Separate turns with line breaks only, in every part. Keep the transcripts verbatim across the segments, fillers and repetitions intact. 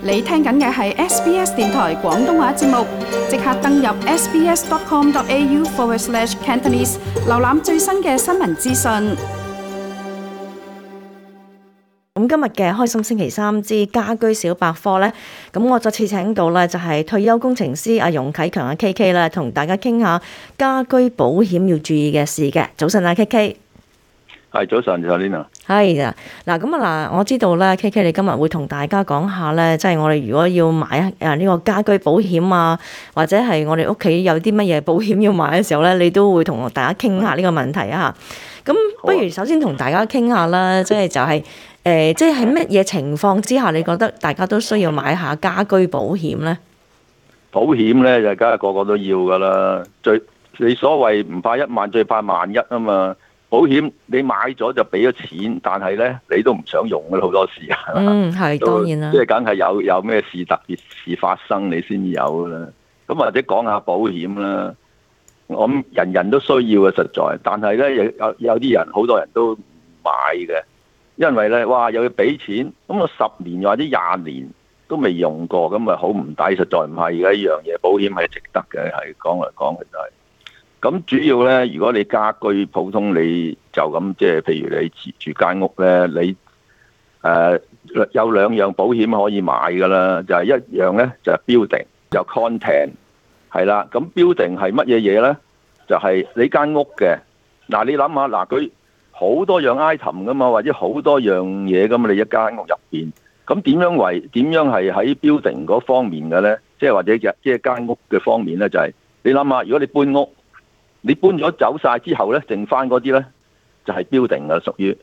你聽緊嘅係 S B S 電台廣東話節目，即刻登入 sbs.com.au forward slash Cantonese， 瀏覽最新嘅新聞資訊。
咁今日嘅開心星期三之家居小百科呢，咁我再次請到呢就係退休工程師阿容啟強阿 K K 啦，同大家傾下家居保險要注意嘅事嘅。早晨啊 K K。
係早晨，阿 Lina。
係啊，嗱咁啊嗱，我知道咧 K K 你今日會同大家講下咧，即係我哋如果要買誒呢個家居保險啊，或者係我哋屋企有啲乜嘢保險要買嘅時候咧，你都會同大家傾下呢個問題啊。咁不如首先同大家傾下啦，即係就係誒，即係喺乜嘢情況之下，你覺得大家都需要買下家居保險咧？
保險咧就梗係個個都要噶啦，最你所謂唔怕一萬，最怕萬一啊嘛。保險你買咗就俾咗錢，但係咧你都唔想用嘅好多時啊。
嗯，係當然啦。
即係梗係有有咩事特別事發生你先有啦。咁或者講下保險啦，我諗人人都需要嘅實在，但係咧有有啲人好多人都唔買嘅，因為咧哇又要俾錢，咁我十年或者廿年都未用過，咁咪好唔抵，實在唔係嘅一樣嘢。保險係值得嘅，係講嚟講去就係。咁主要咧，如果你家居普通，你就咁即係，譬如你住住間屋咧，你誒、呃、有兩樣保險可以買噶啦，就係、是、一樣咧就係、是、building，就 content 係啦。咁 building 係乜嘢嘢咧？就係、是、你間屋嘅嗱，你諗下嗱，佢好多樣 item 噶嘛，或者好多樣嘢咁嘛，你一間屋入邊，咁點樣為點樣係喺 building 嗰方面嘅咧？即係或者即係間屋嘅方面咧，就係、是、你諗下，如果你搬屋。你搬咗走晒之後咧，剩翻嗰啲咧就係 building 啊，屬於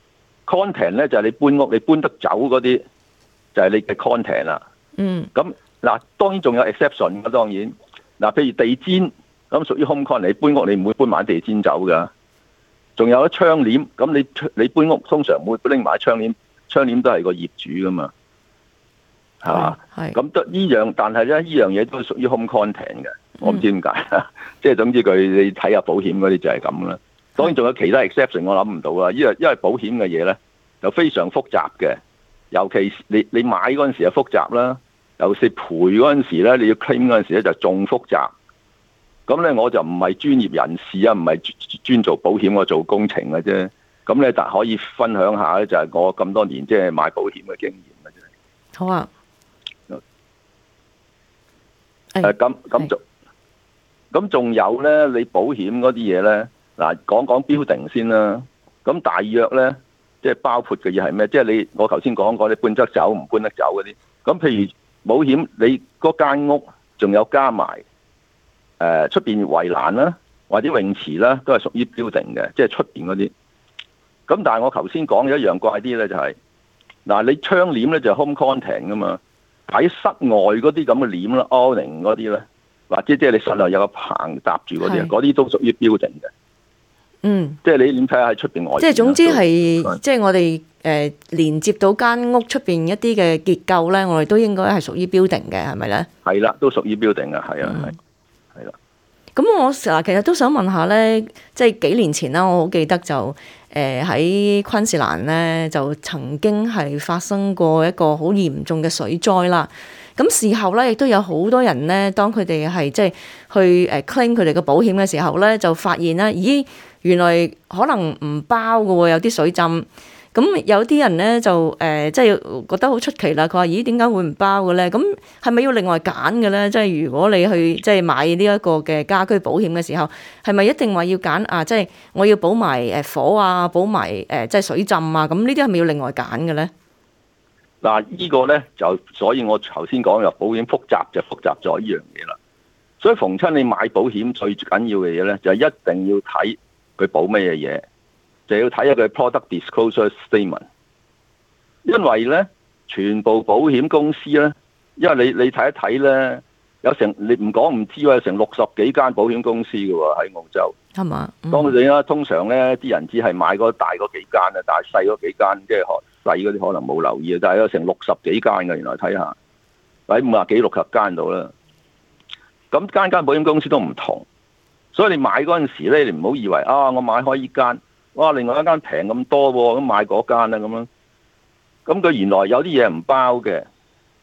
content 咧就係你搬屋，你搬得走嗰啲就係你嘅 content 啦。嗯。咁嗱，當然仲有 exception 嘅，當然嗱，譬如地氈咁屬於 home content，你搬屋你唔會搬埋地氈走噶。仲有啲窗簾，咁你你搬屋通常唔會拎埋窗簾，窗簾都係個業主噶嘛，係嘛？係。咁得依樣，但係咧依樣嘢都屬於 home content 嘅。我唔知點解，即係總之佢你睇下保險嗰啲就係咁啦。當然仲有其他 exception 我諗唔到啦，因為因為保險嘅嘢咧就非常複雜嘅，尤其你你買嗰陣時就複雜啦，尤其是賠嗰陣時咧你要 claim 嗰陣時咧就仲複雜。咁咧我就唔係專業人士啊，唔係專做保險，我做工程嘅啫。咁咧但可以分享下咧，就係我咁多年即係買保險嘅經驗嘅啫。
好啊。
誒咁咁就。咁仲有咧，你保險嗰啲嘢咧，嗱講講 building 先啦。咁大約咧，即係包括嘅嘢係咩？即係你我頭先講過，你搬得走唔搬得走嗰啲。咁譬如保險，你嗰間屋仲有加埋誒出邊圍欄啦，或者泳池啦，都係屬於 building 嘅，即係出邊嗰啲。咁但係我頭先講嘅一樣怪啲咧，就係嗱，你窗簾咧就 home content 噶嘛，喺室外嗰啲咁嘅簾啦 awning 嗰啲咧。或者即係你室內有個棚搭住嗰啲，嗰啲都屬於 building 嘅。嗯，即係你點睇下喺出邊外？
即係總之係，即係我哋誒、呃、連接到間屋出邊一啲嘅結構咧，我哋都應該係屬於 building 嘅，係咪咧？
係啦，都屬於 building 嘅，係啊，係係啦。
咁我嗱，其實都想問下咧，即係幾年前啦，我好記得就誒喺昆士蘭咧，就曾經係發生過一個好嚴重嘅水災啦。咁事後咧，亦都有好多人咧，當佢哋係即係去誒 claim 佢哋嘅保險嘅時候咧，就發現咧，咦，原來可能唔包㗎喎，有啲水浸。咁有啲人咧就誒，即係覺得好出奇啦。佢話：咦，點解會唔包嘅咧？咁係咪要另外揀嘅咧？即係如果你去即係買呢一個嘅家居保險嘅時候，係咪一定話要揀啊？即係我要保埋誒火啊，保埋誒即係水浸啊？咁呢啲係咪要另外揀嘅咧？
嗱，呢個咧就，所以我頭先講嘅保險複雜就複雜咗呢樣嘢啦。所以逢親你買保險最緊要嘅嘢咧，就係一定要睇佢保咩嘢嘢，就要睇下佢 product disclosure statement。因為咧，全部保險公司咧，因為你你睇一睇咧，有成你唔講唔知喎，有成六十幾間保險公司嘅喎喺澳洲，係嘛？嗯、當然啦，通常咧啲人只係買嗰大嗰幾間啊，但係細嗰幾間即係學。細嗰啲可能冇留意啊，但係有成六十幾間嘅，原來睇下喺五十幾六十間度啦。咁間間保險公司都唔同，所以你買嗰陣時咧，你唔好以為啊，我買開依間，哇，另外一間平咁多喎，咁買嗰間啦咁樣。咁佢原來有啲嘢唔包嘅，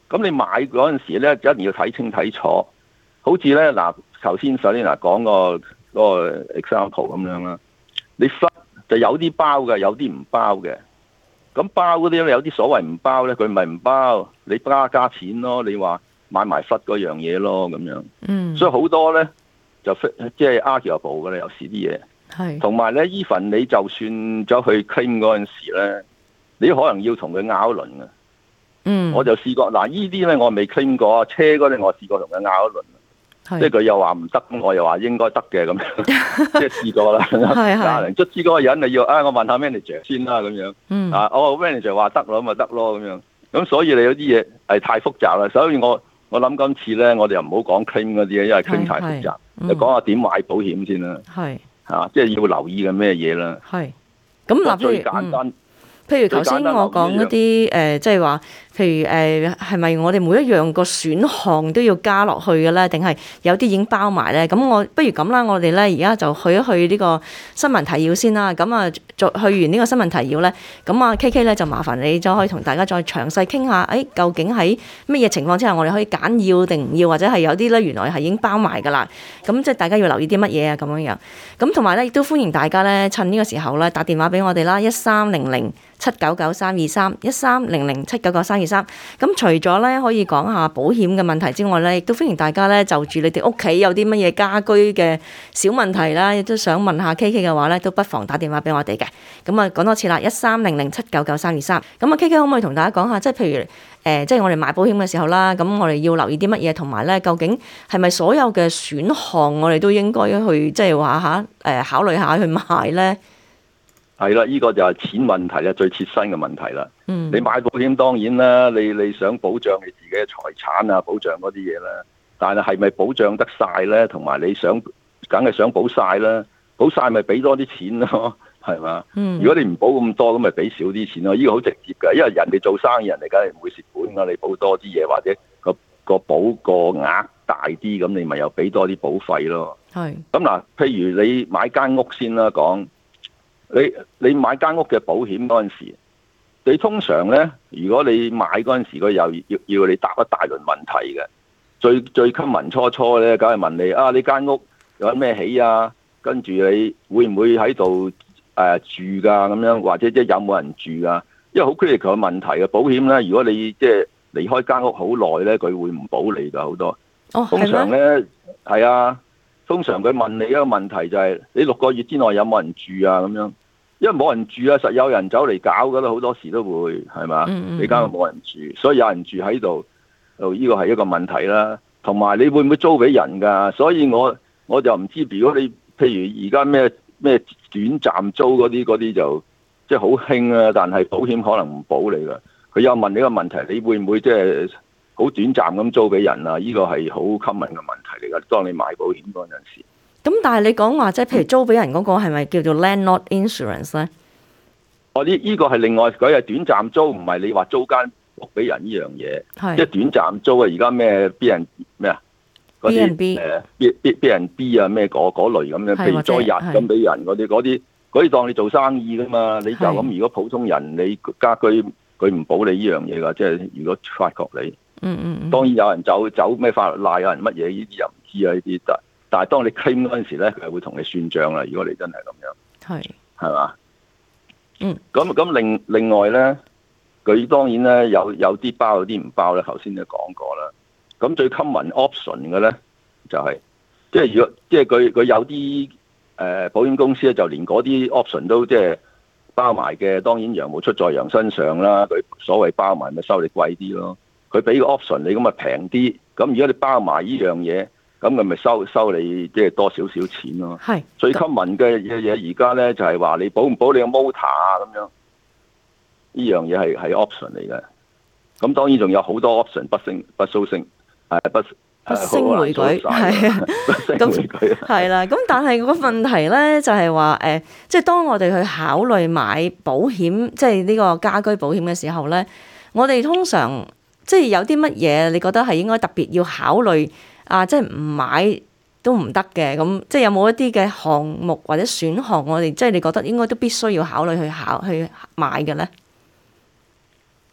咁你買嗰陣時咧，一定要睇清睇楚。好似咧嗱，頭先首先嗱講個嗰個 example 咁樣啦，你忽就有啲包嘅，有啲唔包嘅。咁包嗰啲咧，有啲所謂唔包咧，佢唔係唔包，你加加錢咯。你話買埋忽嗰樣嘢咯，咁樣。嗯。所以好多咧就即係 arguable 嘅啦，有時啲嘢。係。同埋咧 even 你就算走去 claim 嗰陣時咧，你可能要同佢拗一輪嘅。嗯。我就試過嗱，呢啲咧我未 claim 過，車嗰啲我試過同佢拗一輪。即係佢又話唔得，我又話應該得嘅咁樣，即係試過啦。係係。卒之嗰個人你要啊，我問下 manager 先啦咁樣。嗯。啊，我 manager 話得咯，咪得咯咁樣。咁所以你有啲嘢係太複雜啦，所以我我諗今次咧，我哋又唔好講 claim 嗰啲嘢，因為 claim 太複雜。就講下點買保險先啦。係。嚇，即係要留意嘅咩嘢啦。係。咁嗱，最簡單。
譬如頭先我講嗰啲誒，即係話，譬如誒，係咪我哋每一樣個選項都要加落去嘅咧？定係有啲已經包埋咧？咁我不如咁啦，我哋咧而家就去一去呢個新聞提要先啦。咁啊，再去完呢個新聞提要咧，咁啊 K K 咧就麻煩你就可以同大家再詳細傾下，誒、哎、究竟喺乜嘢情況之下，我哋可以揀要定唔要，或者係有啲咧原來係已經包埋㗎啦。咁即係大家要留意啲乜嘢啊？咁樣樣。咁同埋咧，亦都歡迎大家咧趁呢個時候咧打電話俾我哋啦，一三零零七九九三二三一三零零七九九三二三。咁除咗咧可以講下保險嘅問題之外咧，亦都歡迎大家咧就住你哋屋企有啲乜嘢家居嘅小問題啦，亦都想問下 K K 嘅話咧，都不妨打電話俾我哋嘅。咁啊講多次啦，一三零零七九九三二三。咁啊 K K 可唔可以同大家講下，即係譬如誒、呃，即係我哋買保險嘅時候啦，咁我哋要留意啲乜嘢，同埋咧究竟係咪所有嘅選項我哋都應該去即係話吓誒考慮下去買咧？
係啦，呢個就係錢問題啦，最切身嘅問題啦。嗯，你買保險當然啦，你你想保障你自己嘅財產啊，保障嗰啲嘢啦。但係係咪保障得晒咧？同埋你想，梗係想保晒啦，保晒咪俾多啲錢咯，係嘛？嗯，如果你唔保咁多，咁咪俾少啲錢咯。呢個好直接㗎，因為人哋做生意人嚟，梗係唔會蝕本㗎。你保多啲嘢，或者個個保個額大啲，咁你咪又俾多啲保費咯。係。咁嗱，譬如你買間屋先啦，講。你你買間屋嘅保險嗰陣時，你通常咧，如果你買嗰陣時，佢又要要你答一大輪問題嘅。最最 common 初初咧，梗係問你啊，你間屋有咩起啊？跟住你會唔會喺度誒住噶？咁樣或者即係有冇人住啊？因為好 critical 嘅問題嘅保險咧，如果你即係離開間屋好耐咧，佢會唔保你噶好多。哦，通常咧係啊，通常佢問你一個問題就係、是、你六個月之內有冇人住啊？咁樣。因為冇人住啊，實有人走嚟搞噶啦，好多時都會係嘛？嗯嗯、你間屋冇人住，所以有人住喺度，就呢個係一個問題啦。同埋你會唔會租俾人㗎？所以我我就唔知，如果你譬如而家咩咩短暫租嗰啲嗰啲就即係好興啊，但係保險可能唔保你㗎。佢又問你個問題，你會唔會即係好短暫咁租俾人啊？呢、這個係好 common 嘅問題嚟㗎。當你買保險嗰陣時。
咁但係你講話即係譬如租俾人嗰個係咪叫做 landlord insurance 咧？
哦，呢呢個係另外，佢係短暫租，唔係你話租間屋俾人呢樣嘢。即係短暫租啊！而家咩 B 人咩啊？嗰啲誒 B B B 人 B 啊咩嗰嗰類咁樣，譬如再日咁俾人嗰啲嗰啲嗰啲當你做生意噶嘛？你就咁如果普通人你家居佢唔保你呢樣嘢㗎，即係如果發覺你，嗯嗯嗯，當然有人走走咩法律賴，有人乜嘢呢啲又唔知啊呢啲得。但係當你 claim 嗰陣時咧，佢係會同你算賬啦。如果你真係咁樣，係係嘛？嗯。咁咁另另外咧，佢當然咧有有啲包有啲唔包咧。頭先都講過啦。咁最 common option 嘅咧就係、是，即係如果即係佢佢有啲誒、呃、保險公司咧，就連嗰啲 option 都即係包埋嘅。當然羊毛出在羊身上啦。佢所謂包埋咪收你貴啲咯。佢俾個 option 你咁咪平啲。咁如果你包埋呢樣嘢，咁佢咪收收你即係多少少錢咯？係最 common 嘅嘢嘢，而家咧就係話你保唔保你個 motor 啊咁樣，呢樣嘢係係 option 嚟嘅。咁當然仲有好多 option 不勝不蘇勝，係不
不勝回舉，係啊，
不勝回舉
係啦。咁但係個問題咧就係話誒，即係當我哋去考慮買保險，即係呢個家居保險嘅時候咧，我哋通常即係有啲乜嘢，你覺得係應該特別要考慮？啊，即係唔買都唔得嘅，咁即係有冇一啲嘅項目或者選項，我哋即係你覺得應該都必須要考慮去考去買嘅咧？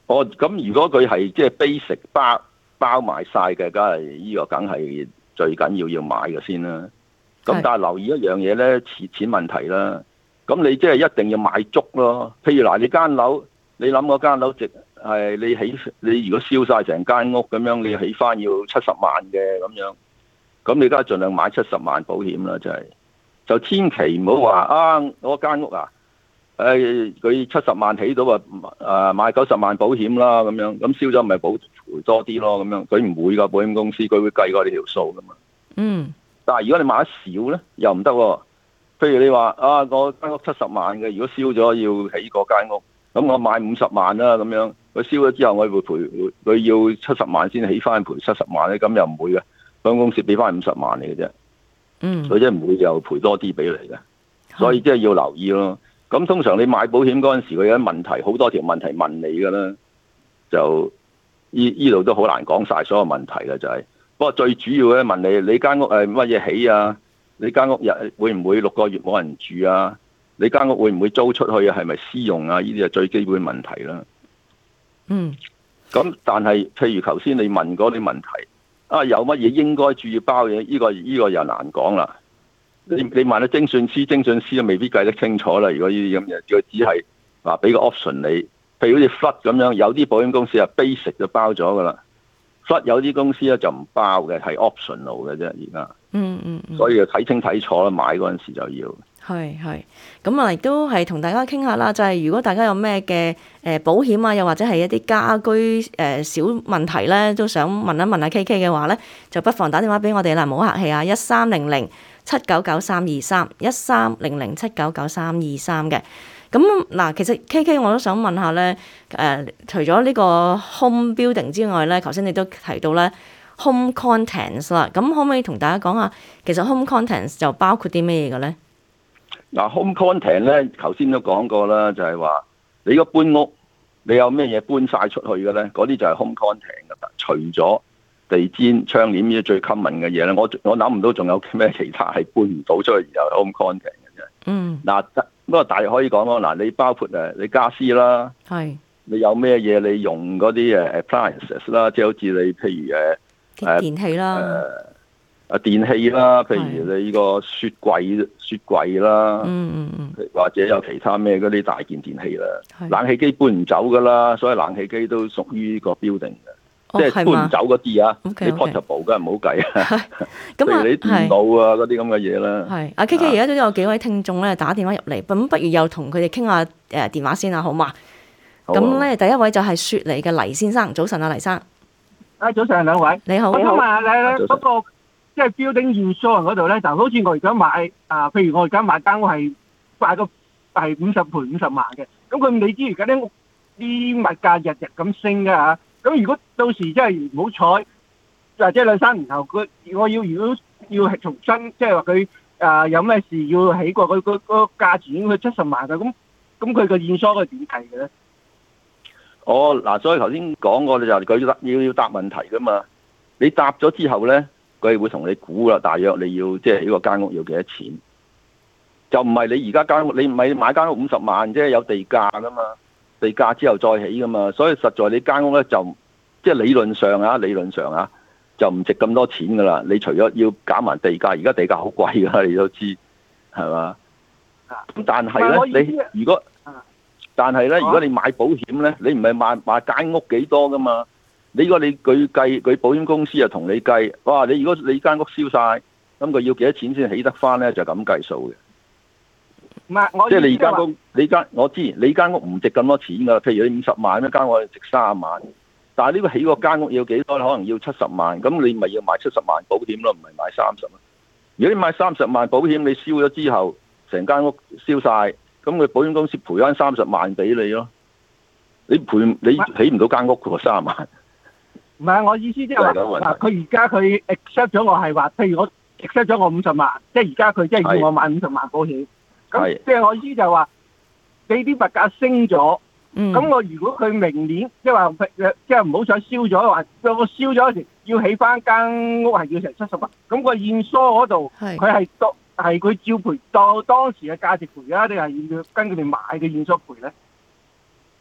哦，咁如果佢係即係 basic 包包埋晒嘅，梗係呢個梗係最緊要要買嘅先啦。咁但係留意一樣嘢咧，錢錢問題啦。咁你即係一定要買足咯。譬如嗱，你間樓，你諗嗰間樓值係你起，你如果燒晒成間屋咁樣，你起翻要七十萬嘅咁樣，咁你而家盡量買七十萬保險啦，真係。就千祈唔好話啊，我間屋啊，誒佢七十萬起到啊，誒買九十萬保險啦咁樣，咁燒咗咪保賠多啲咯咁樣，佢唔會噶，保險公司佢會計過你條數噶嘛。嗯。但係如果你買得少咧，又唔得喎。譬如你話啊，我間屋七十萬嘅，如果燒咗要起嗰間屋，咁我買五十萬啦咁樣，佢燒咗之後我會賠，佢要七十萬先起翻賠七十萬咧，咁又唔會嘅，保險公司俾翻五十萬嚟嘅啫。嗯，佢即係唔會又賠多啲俾你嘅，所以即係要留意咯。咁通常你買保險嗰陣時，佢有啲問題，好多條問題問你噶啦，就依依度都好難講晒所有問題嘅就係、是。不過最主要咧問你，你間屋係乜嘢起啊？你間屋日會唔會六個月冇人住啊？你間屋會唔會租出去啊？係咪私用啊？呢啲係最基本問題啦。嗯。咁但係譬如頭先你問嗰啲問題。啊，有乜嘢應該注意包嘅？呢、這個呢、這個又難講啦。你你問下精算師，精算師都未必計得清楚啦。如果呢啲咁嘢，佢只係話俾個 option 你，譬如好似 flood 咁樣，有啲保險公司係 basic 就包咗噶啦。flood 有啲公司咧就唔包嘅，係 optional 嘅啫。而家嗯嗯，嗯所以要睇清睇楚啦，買嗰陣時就要。係係，咁啊亦都係同大家傾下啦，就係、是、如果大家有咩嘅誒保險啊，又或者係一啲家居誒、呃、小問題咧，都想問一問下 K K 嘅話咧，就不妨打電話俾我哋啦，唔好客氣啊，一三零零七九九三二三，一三零零七九九三二三嘅。咁嗱，其實 K K 我都想問下咧，誒、呃、除咗呢個 home building 之外咧，頭先你都提到咧 home contents 啦，咁可唔可以同大家講下，其實 home contents 就包括啲咩嘢嘅咧？嗱 ，home content 咧，頭先都講過啦，就係話你如果搬屋，你有咩嘢搬晒出去嘅咧？嗰啲就係 home content 噶啦。除咗地氈、窗簾呢啲最 common 嘅嘢咧，我我諗唔到仲有咩其他係搬唔到出去而有 home content 嘅啫。嗯。嗱，不過大約可以講咯。嗱，你包括誒你家私啦，係是，你有咩嘢你用嗰啲誒 appliances 啦，即係好似你譬如誒誒電器啦。呃啊電器啦，譬如你呢個雪櫃、的雪櫃啦，嗯嗯嗯，或者有其他咩嗰啲大件電器啦，的冷氣機搬唔走噶啦，所以冷氣機都屬於呢個 building 嘅，哦、即係搬唔走嗰啲啊，嗎你 portable 梗係唔好計啊，咁啊，你電腦啊嗰啲咁嘅嘢啦。係阿 K K 而家都有幾位聽眾咧打電話入嚟，咁不如又同佢哋傾下誒電話先啊，好嘛？咁咧第一位就係雪梨嘅黎先生，早晨啊黎生。啊早晨兩位，你好。我想問下你咧嗰個。即係 building insurance 嗰度咧，就好似我而家買啊，譬如我而家買間屋係買個係五十賠五十萬嘅，咁佢你知而家啲屋啲物價日日咁升㗎嚇，咁如果到時真係唔好彩，或者兩三年後佢我要如果要係重新即係話佢啊有咩事要起過佢個個價錢佢七十萬嘅，咁咁佢個 insurance 係點計嘅咧？哦嗱，所以頭先講過你就佢要要答問題㗎嘛，你答咗之後咧。佢會同你估啦，大約你要即係呢個間屋要幾多錢？就唔係你而家間屋，你唔係買間屋五十萬啫，有地價噶嘛，地價之後再起噶嘛，所以實在你間屋咧就即係理論上啊，理論上啊就唔值咁多錢噶啦。你除咗要減埋地價，而家地價好貴噶，你都知係嘛？咁但係咧，你如果但係咧，如果你買保險咧，你唔係買買間屋幾多噶嘛？你如果你佢計佢保險公司啊同你計，哇！你如果你間屋燒晒，咁佢要幾多錢先起得翻咧？就咁計數嘅。唔係，我即係你間屋，你間我知你間屋唔值咁多錢噶。譬如你五十萬，一間屋值三十萬，但係呢個起個間屋要幾多？可能要七十萬，咁你咪要買七十萬保險咯，唔係買三十萬。如果你買三十萬保險，你燒咗之後，成間屋燒晒，咁佢保險公司賠翻三十萬俾你咯。你賠你起唔到間屋嘅三十萬。唔係，我意思即係話嗱，佢而家佢 accept 咗我係話，譬如我 accept 咗我五十萬，即係而家佢即係要我買五十萬保險。咁即係我意思就係話，你啲物價升咗，咁、嗯、我如果佢明年即係話即係唔好想燒咗，話我燒咗時要起翻間屋係要成七十萬，咁個驗疏嗰度佢係當係佢照賠當當時嘅價值賠啊，定係要跟佢哋買嘅驗疏賠咧？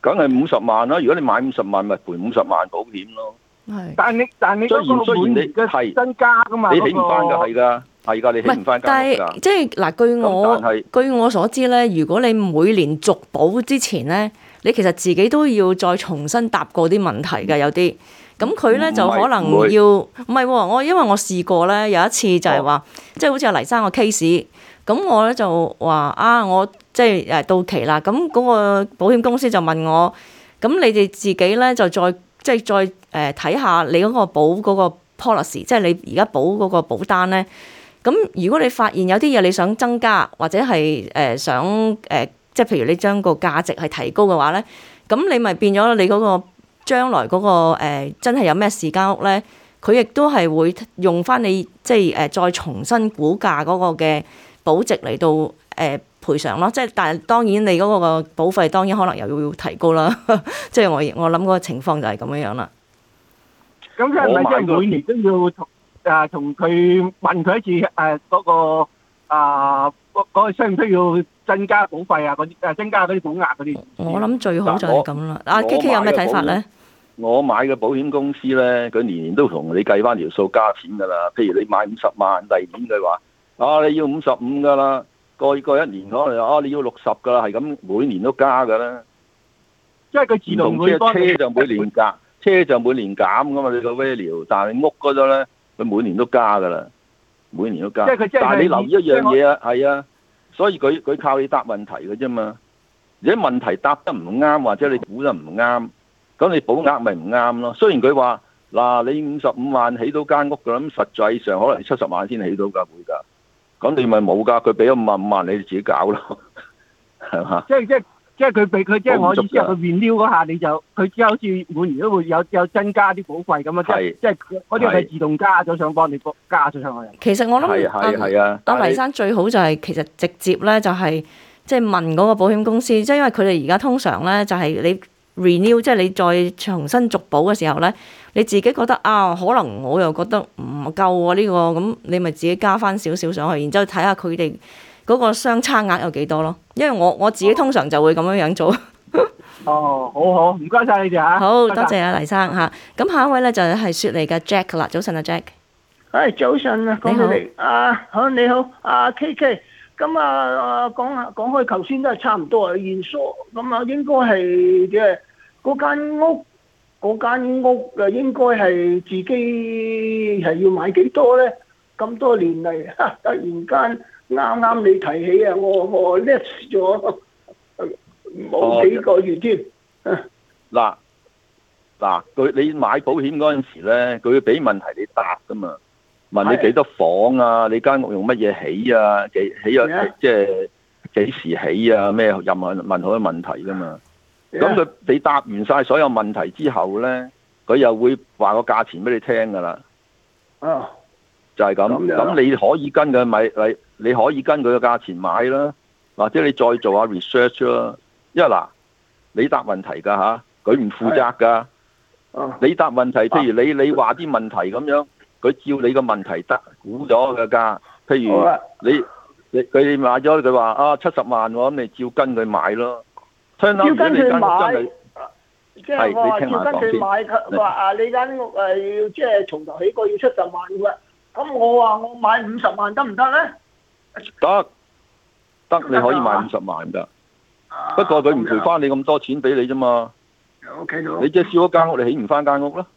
梗係五十萬啦。如果你買五十萬，咪賠五十萬保險咯。
係。
但係你但係你嗰個每年嘅增加㗎嘛，
你起唔翻㗎，係㗎，係㗎，你起唔翻間屋㗎。
但係即係嗱，據我據我所知咧，如果你每年續保之前咧，你其實自己都要再重新答過啲問題㗎，有啲。咁佢咧就可能要唔係喎，我因為我試過咧，有一次就係話，即係好似阿黎生個 case，咁我咧就話啊，我即係誒到期啦，咁嗰個保險公司就問我，咁你哋自己咧就再即係再誒睇下你嗰個保嗰個 policy，即係你而家保嗰個保單咧，咁如果你發現有啲嘢你想增加或者係誒想誒，即係譬如你將個價值係提高嘅話咧，咁你咪變咗你嗰個。將來嗰、那個、呃、真係有咩事間屋咧，佢亦都係會用翻你即係誒、呃、再重新估價嗰個嘅保值嚟到誒、呃、賠償咯。即係但係當然你嗰個保費當然可能又要提高啦。即係我我諗嗰個情況就係咁樣樣啦。
咁即係咪即係每年都要同誒同佢問佢一次誒嗰、呃那個啊嗰嗰個需唔需要增加保費啊？嗰啲誒增加嗰啲保額嗰啲？
我諗最好就係咁啦。阿 K K 有咩睇法咧？
我買嘅保險公司咧，佢年年都同你計翻條數加錢噶啦。譬如你買五十萬，第二年佢話啊你要五十五噶啦，過過一年可能啊你要六十噶啦，係咁每年都加噶啦。
即係佢自動會幫你。
車就每年減，車就每年減噶嘛，你個 value， 但係屋嗰度咧，佢每年都加噶啦，每年都加。
即係佢即係。
但係你留意一樣嘢啊，係啊，所以佢佢靠你答問題嘅啫嘛。如果問題答得唔啱，或者你估得唔啱。咁你保額咪唔啱咯？雖然佢話嗱，你五十五萬起到間屋㗎，咁實際上可能七十萬先起到㗎，會㗎。咁你咪冇㗎，佢俾咗五萬五萬，你自己搞咯，係嘛？
即係即係即係佢俾佢即係我意思係佢 renew 嗰下你就佢之後好似每年都會有有增加啲保費咁啊！即係即係嗰啲係自動加咗上幫你加咗上去。
其實我諗阿阿黎生最好就係其實直接咧就係即係問嗰個保險公司，即係因為佢哋而家通常咧就係你。renew 即係你再重新續保嘅時候咧，你自己覺得啊，可能我又覺得唔夠喎呢個，咁你咪自己加翻少少上去，然之後睇下佢哋嗰個相差額有幾多咯。因為我我自己通常就會咁樣樣做。
哦，好好，唔該晒你哋嚇。
好多謝阿黎生嚇。咁下一位咧就係雪梨嘅 Jack 啦。早晨啊 Jack。
誒早晨啊，講到你啊，好你好，阿 K K。咁啊，講下講開，頭先都係差唔多啊，現數咁啊，應該係嘅嗰間屋，嗰間屋啊，應該係自己係要買幾多咧？咁多年嚟，突然間啱啱你提起啊，我我 less 咗冇幾個月添。
嗱嗱，佢你買保險嗰陣時咧，佢會俾問題你答噶嘛？問你幾多房啊？你間屋用乜嘢起啊？幾起啊？即係幾時起啊？咩任何問好多問題噶嘛？咁佢你答完晒所有問題之後咧，佢又會話個價錢俾你聽噶啦。
啊，
就係咁。咁你可以跟佢買，你你可以跟佢個價錢買啦，或者你再做下 research 啦。因為嗱，你答問題噶吓，佢唔負責噶。你答問題，譬如你你話啲問題咁樣。佢照你個問題得估咗嘅價，譬如你你佢買咗佢話啊七十萬喎，咁你照跟佢買咯。
照跟佢買，即係我話
照
跟佢買，話啊你間屋誒要即係從頭起過要七十萬嘅，咁我話我買五十萬得唔得咧？
得得，你可以買五十萬㗎。不過佢唔賠翻你咁多錢俾你啫嘛。
O K 到。
你即係燒咗間屋，你起唔翻間屋咯。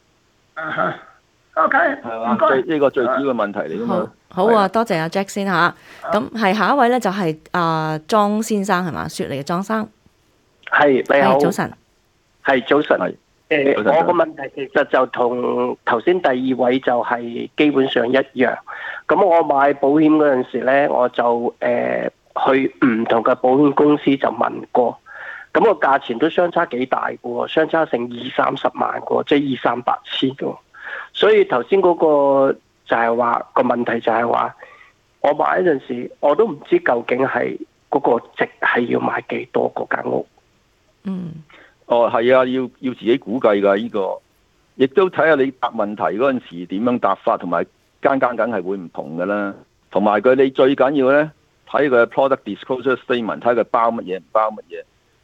O K，
係嘛？最呢個最主要嘅問題嚟㗎嘛。
好啊，多謝阿 Jack 先嚇。咁係下一位咧，就係阿莊先生係嘛？雪梨嘅莊生。
係你好。
早晨。
係早晨。誒，我個問題其實就同頭先第二位就係基本上一樣。咁我買保險嗰陣時咧，我就誒去唔同嘅保險公司就問過，咁個價錢都相差幾大嘅喎，相差成二三十萬嘅喎，即係二三百千嘅喎。所以頭先嗰個就係話個問題就係話，我買嗰陣時我都唔知究竟係嗰個值係要買幾多嗰間屋。
嗯。
哦，係啊，要要自己估計㗎呢個，亦都睇下你答問題嗰陣時點樣答法，同埋間間梗係會唔同㗎啦。同埋佢你最緊要咧睇佢 product disclosure statement，睇佢包乜嘢唔包乜嘢。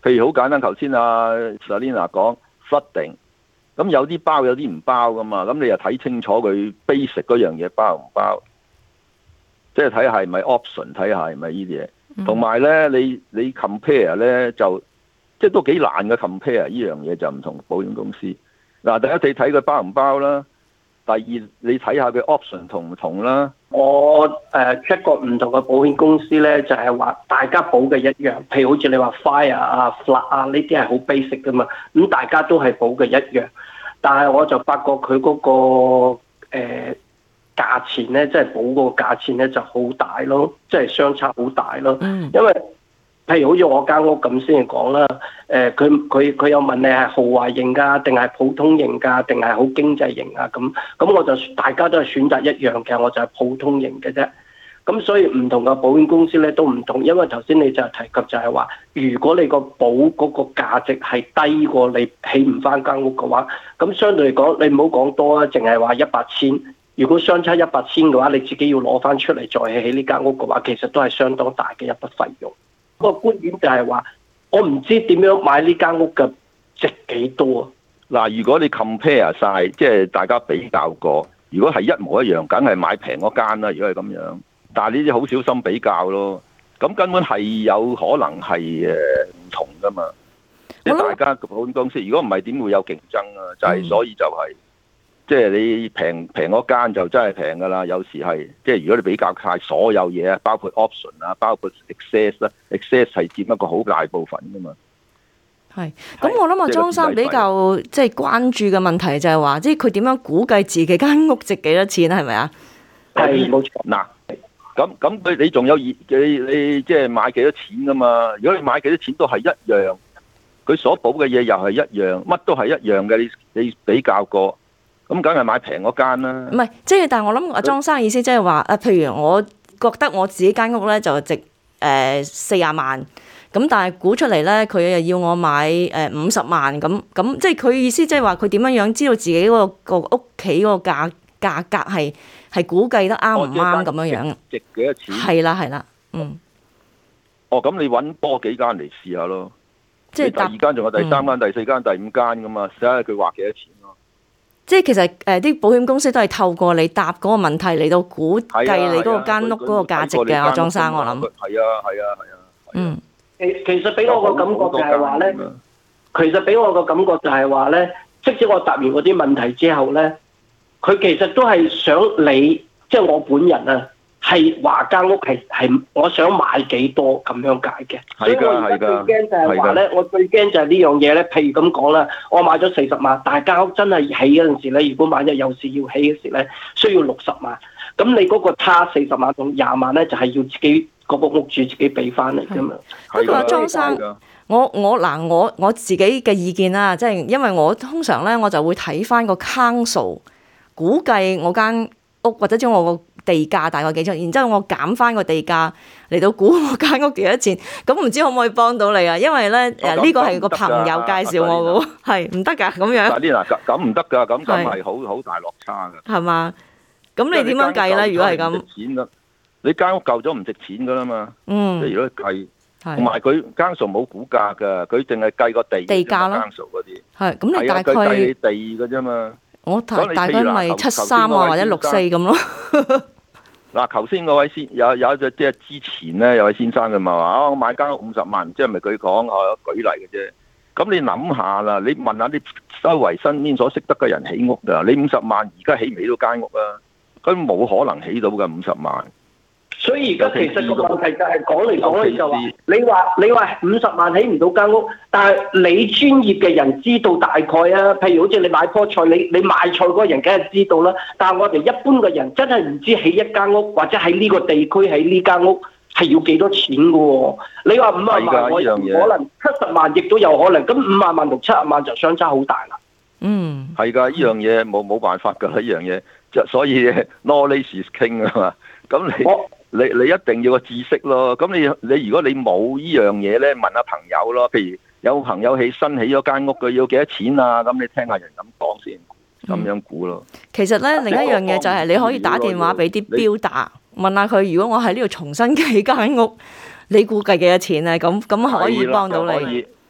譬如好簡單，頭先阿 Selina 講 flooding，咁有啲包有啲唔包噶嘛，咁你又睇清楚佢 basic 嗰樣嘢包唔包，即係睇下係咪 option， 睇下係咪呢啲嘢。同埋咧，你你 compare 咧就即係都幾難嘅 compare 呢樣嘢，就唔同保險公司。嗱，第一你睇佢包唔包啦，第二你睇下佢 option 同唔同啦。
我誒 check 過唔同嘅保險公司咧，就係話大家保嘅一樣，譬如好似你話 fire 啊、flood 啊呢啲係好 basic 噶嘛，咁大家都係保嘅一樣。但係我就發覺佢嗰個誒價錢咧，即係保嗰個價錢咧就好大咯，即係相差好大咯。因為譬如好似我間屋咁先嚟講啦，誒佢佢佢有問你係豪華型㗎，定係普通型㗎，定係好經濟型啊？咁咁我就大家都係選擇一樣嘅，我就係普通型嘅啫。咁所以唔同嘅保險公司咧都唔同，因為頭先你就提及就係話，如果你個保嗰個價值係低過你起唔翻間屋嘅話，咁相對嚟講你唔好講多啊，淨係話一百千。如果相差一百千嘅話，你自己要攞翻出嚟再起起呢間屋嘅話，其實都係相當大嘅一筆費用。個觀點就係話，我唔知點樣買呢間屋嘅值幾多啊？
嗱，如果你 compare 晒，即係大家比較過，如果係一模一樣，梗係買平嗰間啦。如果係咁樣，但係呢啲好小心比較咯。咁根本係有可能係誒唔同噶嘛。即係大家保險公司，如果唔係點會有競爭啊？就係、是、所以就係、是。即係你平平嗰間就真係平㗎啦，有時係即係如果你比較晒所有嘢啊，包括 option 啊，包括 excess 啦 ，excess 係佔一個好大部分㗎嘛。係，
咁我諗阿莊生比較即係關注嘅問題就係話，即係佢點樣估計自己間屋值幾多錢係咪啊？
係冇錯。
嗱，咁咁佢你仲有你你即係買幾多錢㗎嘛？如果你買幾多錢都係一樣，佢所保嘅嘢又係一樣，乜都係一樣嘅，你你比較過。咁梗係買平嗰間啦。唔係，
即係但係我諗阿莊生意思即係話，啊，譬如我覺得我自己間屋咧就值誒四廿萬，咁但係估出嚟咧，佢又要我買誒五十萬咁，咁即係佢意思即係話佢點樣樣知道自己嗰個個屋企嗰個價價格係係估計得啱唔啱咁樣樣？
值幾多錢？
係啦係啦，嗯。
哦，咁你揾多幾間嚟試下咯。即係第二間仲有第三間、嗯、第四間、第五間噶嘛？睇下佢話幾多錢咯。
即係其實誒啲保險公司都係透過你答嗰個問題嚟到估計你嗰個間屋嗰個價值嘅，阿莊生我諗。係
啊係啊係啊。
嗯。
其其實俾我個感覺就係話咧，其實俾我個感覺就係話咧，即使我答完嗰啲問題之後咧，佢其實都係想你，即係我本人啊，係話間屋係係我想買幾多咁樣解嘅。所以我而家最驚就係話咧，我最驚就係呢樣嘢咧。譬如咁講啦，我買咗四十萬，但係間屋真係起嗰陣時咧，如果萬一有事要起嘅時咧，需要六十萬。咁你嗰個差四十萬同廿萬咧，就係要自己嗰個屋主自己俾翻嚟㗎嘛。
不過莊生，我我嗱我我自己嘅意見啦，即係因為我通常咧我就會睇翻個 council 估計我間屋或者將我個地價大概幾多，然之後我減翻個地價嚟到估我間屋幾多錢，咁唔知可唔可以幫到你啊？因為咧誒呢個係個朋友介紹我嘅喎，係唔得㗎咁樣。
嗱咁咁唔得㗎，咁咁係好好大落差㗎。
係嘛？咁你點樣計咧？如果係咁，
你間屋舊咗唔值錢㗎啦嘛。嗯。即係如果計，同埋佢間數冇估價㗎，佢淨係計個地
地價咯。
間數嗰啲。
係，咁你大概
計你地㗎啫嘛。
我大大概咪七三啊，或者六四咁咯。
嗱，頭先嗰位先有有一隻即係之前咧有位先生嘅嘛話啊，我買間屋五十萬，即係咪佢講啊舉例嘅啫。咁你諗下啦，你問下啲周圍身邊所識得嘅人起屋㗎，你五十萬而家起唔起到間屋啊？佢冇可能起到嘅五十萬。
所以而家其實個問題就係講嚟講去就話，你話你話五十萬起唔到間屋，但係你專業嘅人知道大概啊。譬如好似你買棵菜，你你賣菜嗰個人梗係知道啦。但係我哋一般嘅人真係唔知起一間屋或者喺呢個地區起呢間屋係要幾多錢㗎喎。你話五十萬，我可能七十萬亦都有可能。咁五十萬同七十萬就相差好大啦。
嗯，
係㗎，呢樣嘢冇冇辦法㗎，呢樣嘢就所以 knowledge is king 啊嘛。咁你。你你一定要個知識咯，咁你你如果你冇呢樣嘢咧，問下朋友咯。譬如有朋友起新起咗間屋，佢要幾多錢啊？咁你聽下人咁講先，咁樣估咯。
其實咧，另一樣嘢就係你可以打電話俾啲標達，問下佢，如果我喺呢度重新起間屋，你估計幾多錢啊？咁咁可以幫到你。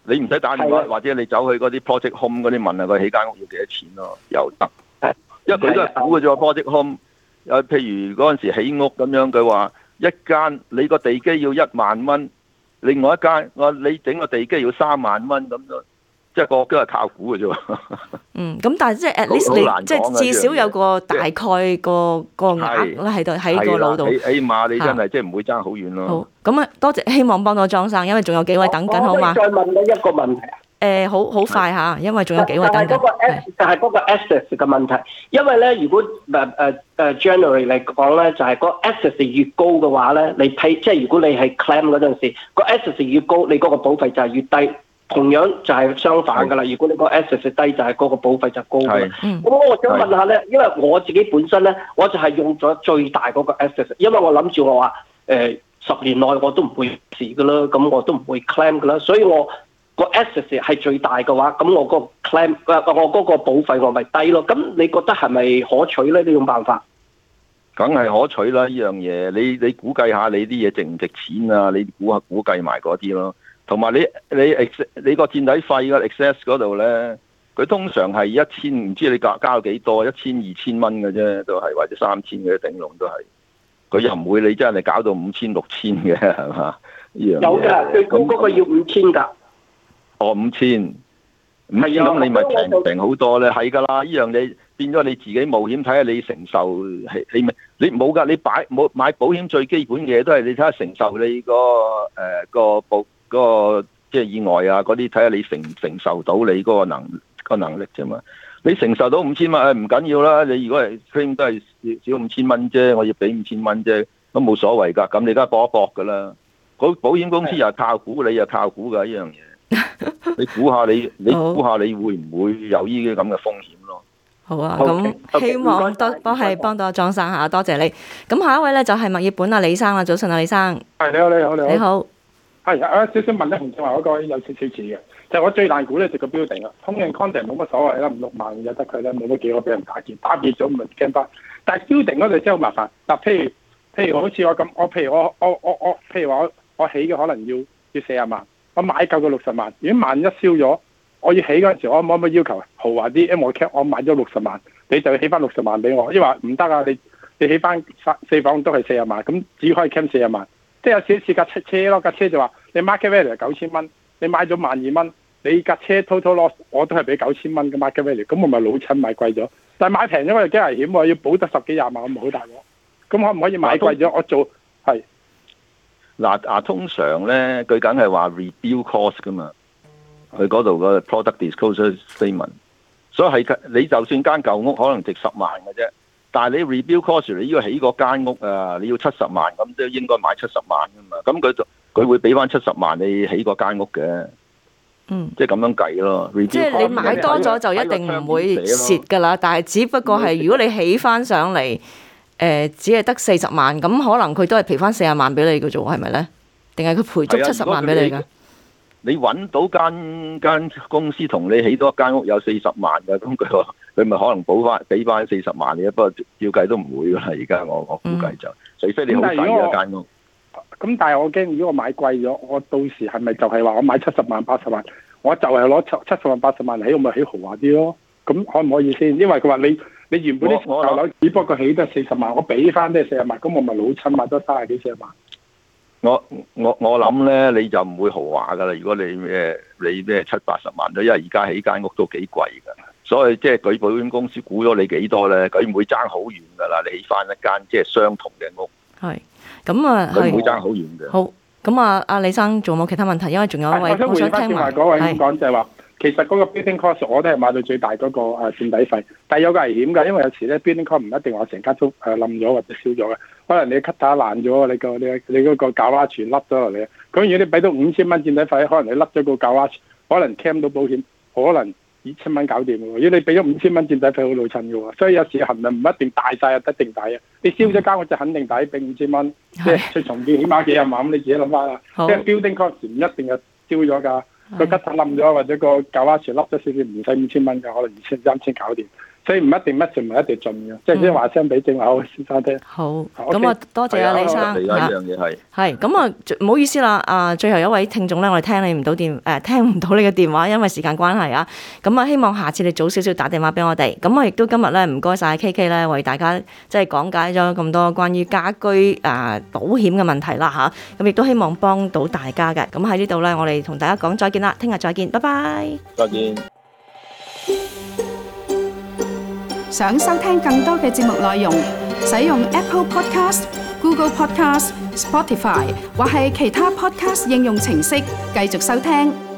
你唔使打電話，
係
或者你走去嗰啲 Project Home 嗰啲問下佢起間屋要幾多錢咯，又得。因為佢都係估嘅啫喎 Project Home。誒，譬如嗰陣時起屋咁樣，佢話一間你個地基要一萬蚊，另外一間我你整個地基要三萬蚊咁樣，即係個都係靠估嘅啫喎。
嗯，咁但係即係 at least 你即係至少有個大概個個額啦喺度喺個腦度。
起起碼你真係即係唔會爭好遠咯。
好，咁啊多謝，希望幫到莊生，因為仲有幾位等緊，好嘛？
再問你一個問題。
誒，好好快嚇，因為仲有幾位等緊。
就係嗰個 S，就係嗰個 assets 嘅問題。因為咧，如果誒誒誒 generally 嚟講咧，就係個 assets 越高嘅話咧，你睇即係如果你係 claim 嗰陣時，個 assets 越高，你嗰個保費就係越低。同樣就係相反㗎啦。如果你個 assets 低，就係嗰個保費就高㗎啦。咁我想問下咧，因為我自己本身咧，我就係用咗最大嗰個 assets，因為我諗住我話誒十年內我都唔會事㗎啦，咁我都唔會 claim 㗎啦，所以我個 assets 係最大嘅話，咁我個 claim 誒我嗰個保費我咪低咯。咁你覺得係咪可取咧？呢種辦法？
梗係可取啦！呢樣嘢，你你估計下你啲嘢值唔值錢啊？你估下估計埋嗰啲咯。同埋你你 ex 你個墊底費個 excess 嗰度咧，佢通常係一千，唔知你交交幾多，一千二千蚊嘅啫，都係或者三千嘅頂籠都係。佢又唔會你真係搞到五千六千嘅係嘛？呢樣
有嘅，最高嗰個要五千㗎。
哦，五千，五千咁你咪平平好多咧，係㗎啦。呢樣你變咗你自己冒險，睇下你承受係你咪你冇㗎。你擺冇買保險最基本嘅嘢都係你睇下承受你個誒個保嗰個即係意外啊嗰啲，睇下你承唔承受到你嗰個能個能力啫嘛。你承受到五千蚊誒唔緊要啦。你如果係 claim 都係少五千蚊啫，我要俾五千蚊啫，咁冇所謂㗎。咁你而家搏一搏㗎啦。嗰保險公司又係靠估，你又靠估㗎呢樣嘢。你估下你，你估下你會唔會有呢啲咁嘅風險咯？
好啊，咁 Okay. 希望多幫係幫到阿莊生嚇，多謝你。咁下一位咧就係墨爾本啊李生啦，早晨啊李生。
係你好你好你好。你好。係啊，少少問咧，洪正華嗰個有少少似嘅，就係、我最難估咧就個 building 啊，通用 content 冇乜所謂啦，五六萬就得佢咧，冇乜幾個俾人打劫，打劫咗咪驚翻。但係 building 嗰度真係好麻煩。嗱，譬如譬如好似我咁，我譬如我我我我譬如話我我起嘅可能要要四十萬。我買夠個六十萬，如果萬一燒咗，我要起嗰陣時，我可唔可以要求豪華啲？因為我 cap 我買咗六十萬，你就要起翻六十萬俾我。因為話唔得啊，你你起翻四房都係四十萬，咁只可以 cap 四十萬。即係有少少似架車車咯，架車就話你 market value 係九千蚊，你買咗萬二蚊，你架車 total loss 我都係俾九千蚊嘅 market value，咁我咪老襯買貴咗。但係買平咗我又驚危險喎，要保得十幾廿萬，我咪好大鑊。咁可唔可以買貴咗？我做係。
嗱啊，通常咧，佢梗係話 rebuild cost 噶嘛，佢嗰度個 product disclosure statement，所以係你就算間舊屋可能值十萬嘅啫，但係你 rebuild cost 你要起嗰間屋啊，你要七十萬，咁都應該買七十萬噶嘛，咁佢就佢會俾翻七十萬你起嗰間屋嘅，嗯，即係咁樣計咯。
即係你買多咗就一定唔會蝕噶啦，但係只不過係如果你起翻上嚟。誒、呃、只係得四十萬，咁可能佢都係賠翻四十萬俾你嘅啫喎，係咪咧？定係佢賠足七十萬俾你㗎？
你揾到間間公司同你起多一間屋有四十萬嘅，咁佢佢咪可能補翻俾翻四十萬嘅，不過照計都唔會㗎啦。而家我我估計就，嗯、除非你好細嘅間屋。
咁但係我驚，如果我買貴咗，我到時係咪就係話我買七十萬八十萬，我就係攞七七十萬八十萬嚟起，我咪起豪華啲咯？咁可唔可以先？因為佢話你。你原本啲舊樓只不過起得四十萬，我俾翻都係四十萬，咁我咪老親買咗三十幾四十萬。
我我我諗咧，你就唔會豪華噶啦。如果你咩你咩七八十萬都，因為而家起間屋都幾貴噶，所以即係佢保險公司估咗你幾多咧，佢唔會爭好遠噶啦。你起翻一間即係相同嘅屋，
係咁啊，
佢唔會爭好遠嘅。
好，咁啊，阿李生仲有冇其他問題？因為仲有一位，我想聽埋
嗰位咁講就係話。其實嗰個 building cost 我都係買到最大嗰個誒墊底費，但係有個危險㗎，因為有時咧 building cost 唔一定話成間屋誒冧咗或者燒咗嘅，可能你 cutter 爛咗，你個你你嗰個膠瓦全甩咗落嚟，咁如果你俾到五千蚊墊底費，可能你甩咗個膠瓦，可能 claim 到保險，可能二千蚊搞掂喎。如果你俾咗五千蚊墊底費，好老襯㗎喎，所以有時衡量唔一定大晒就一定抵啊。你燒咗間屋就肯定抵，俾五千蚊，即係去重建起碼幾廿萬，咁你自己諗翻啦。即係 building cost 唔一定係燒咗㗎。個吉塔冧咗或者個舊瓦船凹咗少少，唔使五千蚊㗎，可能二千三千搞掂。 所以唔一定乜全部一定盡嘅，即係先話聲俾正話好先生聽。
好，咁啊多謝啊李生。
嚟緊一樣嘢係
係咁啊，唔好意思啦，啊最後一位聽眾咧，我哋聽你唔到電誒聽唔到你嘅電話，因為時間關係啊。咁啊，希望下次你早少少打電話俾我哋。咁啊，亦都今日咧唔該晒 K K 咧，為大家即係講解咗咁多關於家居啊保險嘅問題啦嚇。咁亦都希望幫到大家嘅。咁喺呢度咧，我哋同大家講再見啦，聽日再見，拜拜。
再見。
想收聽更多嘅節目內容，使用 Apple Podcast、Google Podcast、Spotify 或係其他 Podcast 應用程式繼續收聽。